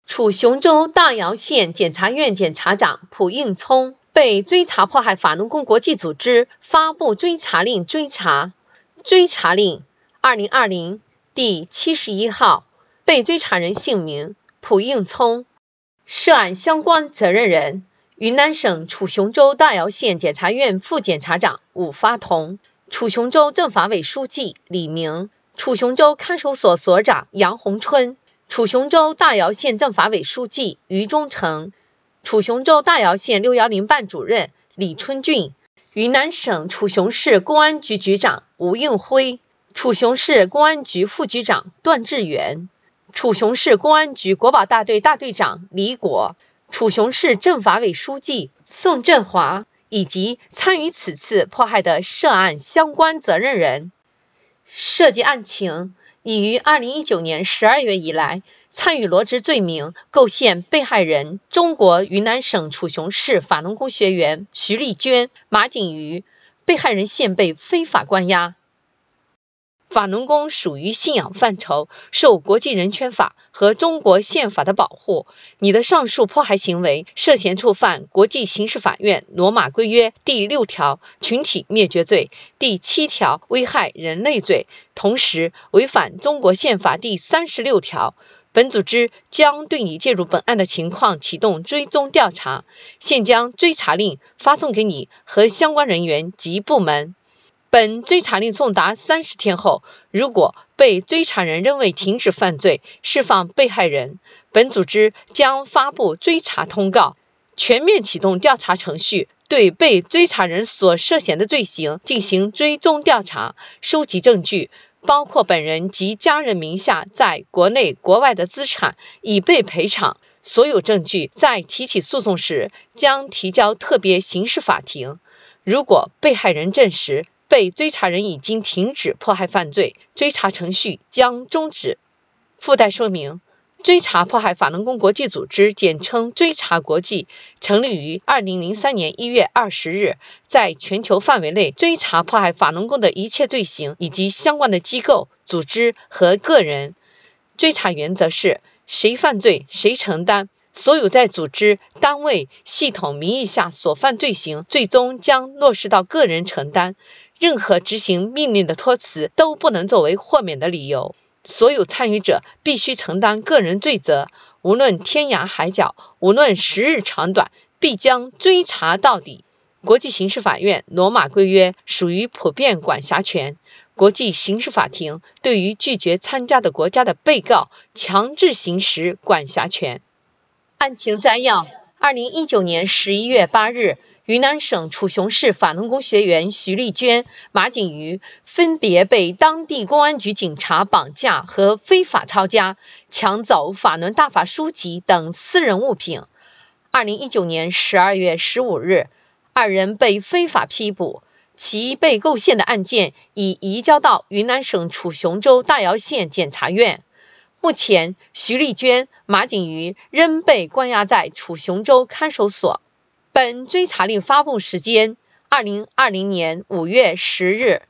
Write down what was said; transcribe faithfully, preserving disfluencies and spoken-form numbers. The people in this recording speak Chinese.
楚雄州大窑县检察院检察长蒲应聪被追查迫害法轮功国际组织发布追查令追查。追查令二零二零第七十一号，被追查人姓名蒲应聪，涉案相关责任人云南省楚雄州大窑县检察院副检察长武发同，楚雄州政法委书记李明，楚雄州看守所所长杨洪春，楚雄州大窑县政法委书记于忠成，楚雄州大窑县六一零办主任李春俊，云南省楚雄市公安局局长吴应辉，楚雄市公安局副局长段志远，楚雄市公安局国保大队大队长李果，楚雄市政法委书记宋振华，以及参与此次迫害的涉案相关责任人。涉及案情，已于二零一九年十二月以来，参与罗织罪名构陷被害人中国云南省楚雄市法轮功学员徐丽娟、马景瑜，被害人现被非法关押。法轮功属于信仰范畴，受国际人权法和中国宪法的保护。你的上述迫害行为涉嫌触犯国际刑事法院罗马规约第六条群体灭绝罪、第七条危害人类罪，同时违反中国宪法第三十六条。本组织将对你介入本案的情况启动追踪调查，现将追查令发送给你和相关人员及部门。本追查令送达三十天后，如果被追查人仍未停止犯罪，释放被害人，本组织将发布追查通告，全面启动调查程序，对被追查人所涉嫌的罪行进行追踪调查，收集证据，包括本人及家人名下在国内国外的资产已被赔偿。所有证据在提起诉讼时将提交特别刑事法庭。如果被害人证实被追查人已经停止迫害犯罪，追查程序将终止。附带说明：追查迫害法轮功国际组织，简称追查国际，成立于二零零三年一月二十日，在全球范围内追查迫害法轮功的一切罪行以及相关的机构、组织和个人。追查原则是：谁犯罪谁承担。所有在组织、单位、系统名义下所犯罪行，最终将落实到个人承担。任何执行命令的托词都不能作为豁免的理由。所有参与者必须承担个人罪责，无论天涯海角，无论时日长短，必将追查到底。国际刑事法院罗马规约属于普遍管辖权，国际刑事法庭对于拒绝参加的国家的被告强制行使管辖权。案情摘要：二零一九年十一月八日，云南省楚雄市法轮功学员徐丽娟、马景瑜分别被当地公安局警察绑架和非法抄家、抢走法轮大法书籍等私人物品。二零一九年十二月十五日，二人被非法批捕，其被构陷的案件已移交到云南省楚雄州大窑县检察院。目前，徐丽娟、马景瑜仍被关押在楚雄州看守所。本追查令发布时间：二零二零年五月十日。